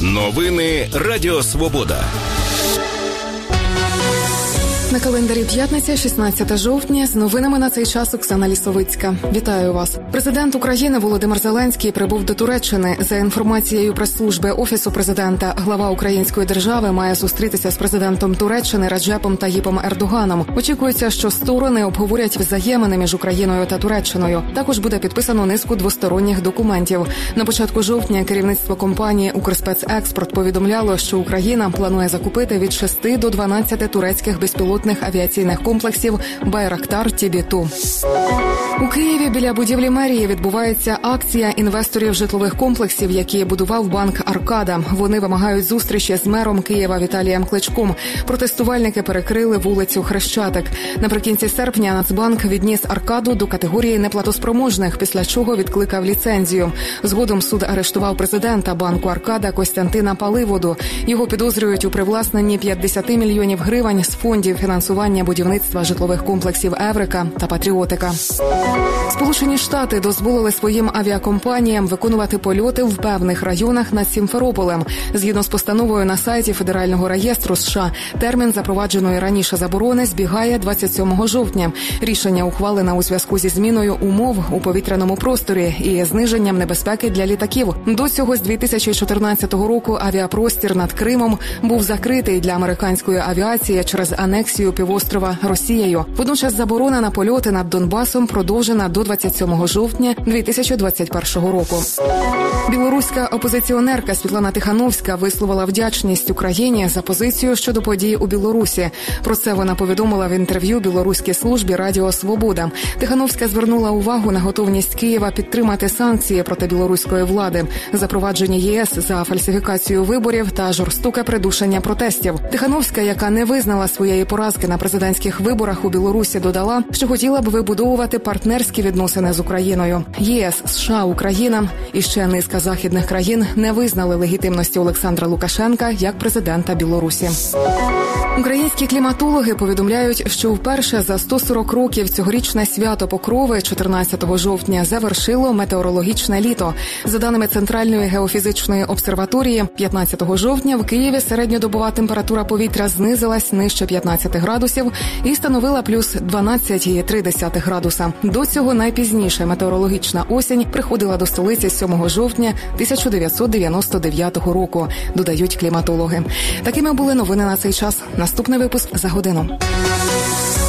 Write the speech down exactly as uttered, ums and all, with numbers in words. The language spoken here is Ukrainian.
Новини Радіо Свобода. На календарі п'ятниця, шістнадцяте жовтня. З новинами на цей час Оксана Лісовицька. Вітаю вас. Президент України Володимир Зеленський прибув до Туреччини. За інформацією прес-служби Офісу президента, глава української держави має зустрітися з президентом Туреччини Реджепом Таїпом Ердоганом. Очікується, що сторони обговорять взаємини між Україною та Туреччиною. Також буде підписано низку двосторонніх документів. На початку жовтня керівництво компанії «Укрспецекспорт» повідомляло, що Україна планує закупити від шести до дванадцяти турецьких безпілотних авіаційних комплексів «Байрактар Ті Бі Ту». У Києві біля будівлі мерії відбувається акція інвесторів житлових комплексів, які будував банк «Аркада». Вони вимагають зустрічі з мером Києва Віталієм Кличком. Протестувальники перекрили вулицю Хрещатик. Наприкінці серпня Нацбанк відніс «Аркаду» до категорії неплатоспроможних, після чого відкликав ліцензію. Згодом суд арештував президента банку «Аркада» Костянтина Паливоду. Його підозрюють у привласненні п'ятдесят мільйонів гривень з фондів фінансування будівництва житлових комплексів «Еврика» та «Патріотика». Сполучені Штати дозволили своїм авіакомпаніям виконувати польоти в певних районах над Сімферополем. Згідно з постановою на сайті Федерального реєстру США, термін запровадженої раніше заборони збігає двадцять сьомого жовтня. Рішення ухвалене у зв'язку зі зміною умов у повітряному просторі і зниженням небезпеки для літаків. До цього з дві тисячі чотирнадцятого року авіапростір над Кримом був закритий для американської авіації через анексію півострова Росією. Водночас заборона на польоти над Донбасом продовжена до двадцять сьомого жовтня дві тисячі двадцять першого року. Білоруська опозиціонерка Світлана Тихановська висловила вдячність Україні за позицію щодо подій у Білорусі. Про це вона повідомила в інтерв'ю білоруській службі Радіо Свобода. Тихановська звернула увагу на готовність Києва підтримати санкції проти білоруської влади, запровадження ЄС за фальсифікацію виборів та жорстоке придушення протестів. Тихановська, яка не визнала своєї поразки на президентських виборах у Білорусі, додала, що хотіла б вибудовувати партнерські відносини з Україною. ЄС, США, Україна і ще низка західних країн не визнали легітимності Олександра Лукашенка як президента Білорусі. Українські кліматологи повідомляють, що вперше за сто сорок років цьогорічне свято Покрови чотирнадцятого жовтня завершило метеорологічне літо. За даними Центральної геофізичної обсерваторії, п'ятнадцятого жовтня в Києві середньодобова температура повітря знизилась нижче п'ятнадцяти градусів і становила плюс дванадцять цілих три десятих градуса. До цього найпізніше метеорологічна осінь приходила до столиці сьомого жовтня тисяча дев'ятсот дев'яносто дев'ятого року, додають кліматологи. Такими були новини на цей час. Наступний випуск за годину.